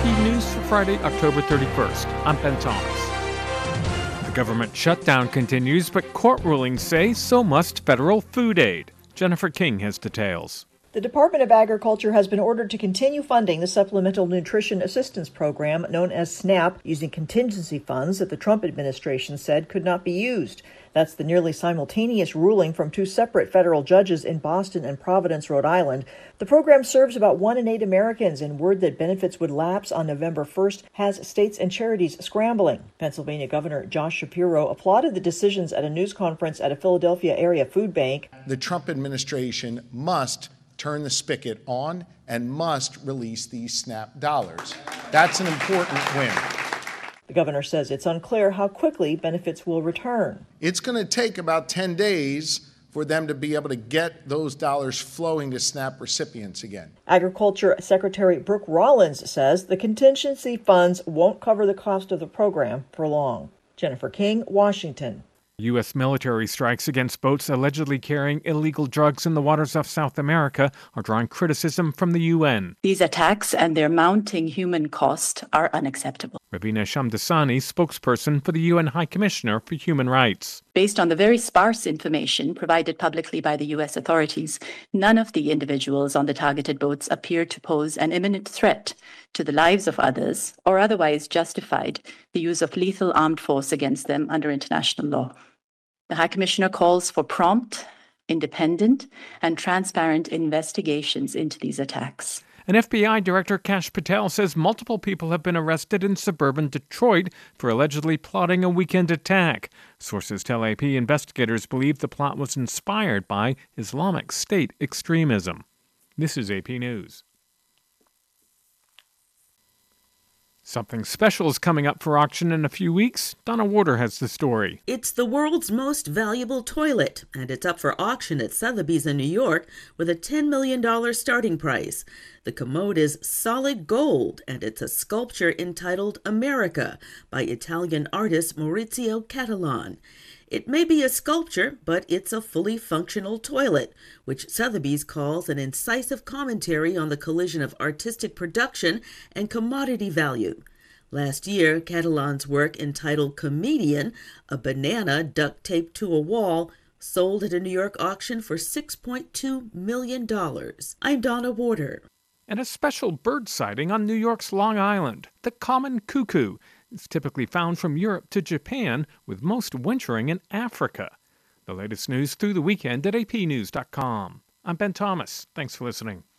AP News for Friday, October 31st. I'm Ben Thomas. The government shutdown continues, but court rulings say so must federal food aid. Jennifer King has details. The Department of Agriculture has been ordered to continue funding the Supplemental Nutrition Assistance Program, known as SNAP, using contingency funds that the Trump administration said could not be used. That's the nearly simultaneous ruling from two separate federal judges in Boston and Providence, Rhode Island. The program serves about 1 in 8 Americans, and word that benefits would lapse on November 1st has states and charities scrambling. Pennsylvania Governor Josh Shapiro applauded the decisions at a news conference at a Philadelphia area food bank. The Trump administration must turn the spigot on and must release these SNAP dollars. That's an important win. The governor says it's unclear how quickly benefits will return. It's going to take about 10 days for them to be able to get those dollars flowing to SNAP recipients again. Agriculture Secretary Brooke Rollins says the contingency funds won't cover the cost of the program for long. Jennifer King, Washington. U.S. military strikes against boats allegedly carrying illegal drugs in the waters of South America are drawing criticism from the UN. These attacks and their mounting human cost are unacceptable. Ravina Shamdasani, spokesperson for the UN High Commissioner for Human Rights. Based on the very sparse information provided publicly by the U.S. authorities, none of the individuals on the targeted boats appear to pose an imminent threat to the lives of others or otherwise justified the use of lethal armed force against them under international law. The High Commissioner calls for prompt, independent, and transparent investigations into these attacks. And FBI Director Kash Patel says multiple people have been arrested in suburban Detroit for allegedly plotting a weekend attack. Sources tell AP investigators believe the plot was inspired by Islamic State extremism. This is AP News. Something special is coming up for auction in a few weeks. Donna Warder has the story. It's the world's most valuable toilet, and it's up for auction at Sotheby's in New York with a $10 million starting price. The commode is solid gold, and it's a sculpture entitled America by Italian artist Maurizio Cattelan. It may be a sculpture, but it's a fully functional toilet, which Sotheby's calls an incisive commentary on the collision of artistic production and commodity value. Last year, Cattelan's work entitled Comedian, a banana duct taped to a wall, sold at a New York auction for $6.2 million. I'm Donna Warder. And a special bird sighting on New York's Long Island, the common cuckoo. It's typically found from Europe to Japan, with most wintering in Africa. The latest news through the weekend at apnews.com. I'm Ben Thomas. Thanks for listening.